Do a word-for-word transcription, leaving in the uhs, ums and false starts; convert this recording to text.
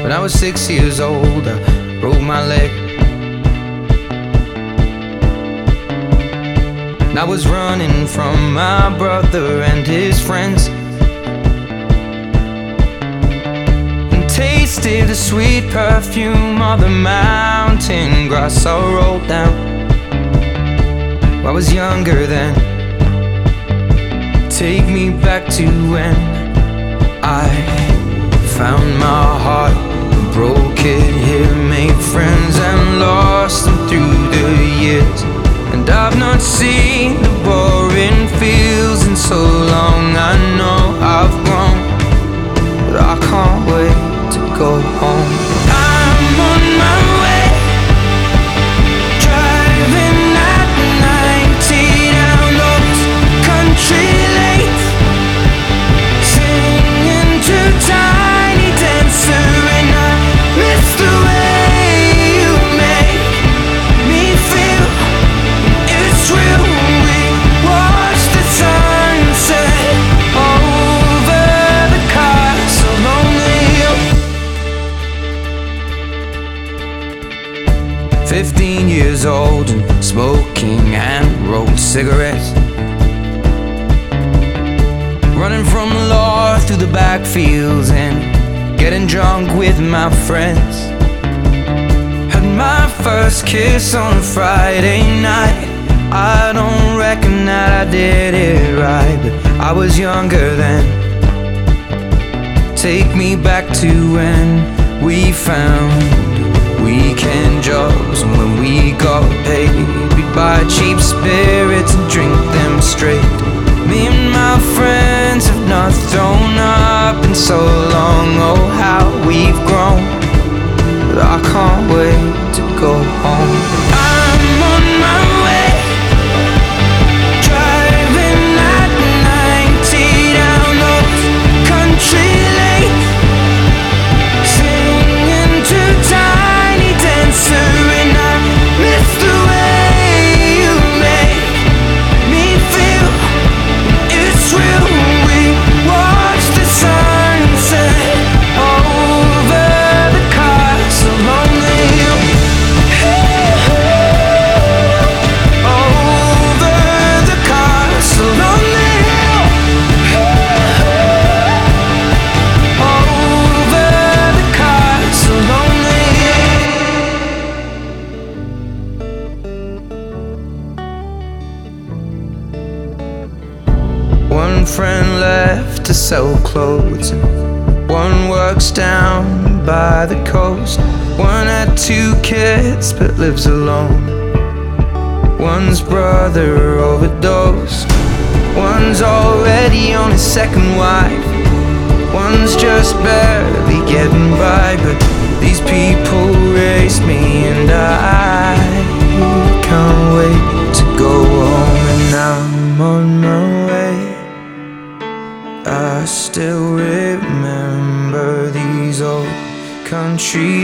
When I was six years old, I broke my leg. And I was running from my brother and his friends, and tasted the sweet perfume of the mountain grass I rolled down. I was younger then. Take me back to when I found my heart, broke it here, made friends and lost them through the years. And I've not seen the boring fields in so long. I know I've grown, but I can't wait to go home. I'm on my way, driving at ninety down those country lanes, singing to Tiny Dancer, and I miss the way you make me feel. It's real. We watch the sunset over the castle on the hill. Fifteen years old and smoking hand-rolled cigarettes, running from the law through the backfields and getting drunk with my friends. Had my first kiss on a Friday night. I don't reckon that I did it right, but I was younger then. Take me back to when we found weekend jobs, and when we got paid, we'd buy cheap spirits and drink them straight. Me and my friends have not thrown up in so long. Oh, how we've grown, but I can't wait to go home. I'm on my way, driving at ninety down those country lanes, singing to Tiny Dancer, and I miss the way you make me feel. It's real. We watch the sunset over the castle on the hill. Over the castle on the hill. Over the castle on the hill. One friend left to sell clothes, and one works down by the coast. One had two kids but lives alone. One's brother overdosed. One's already on his second wife. One's just barely getting by, but these people raised me, and I can't wait to go home. And I'm on my way. I still remember these old country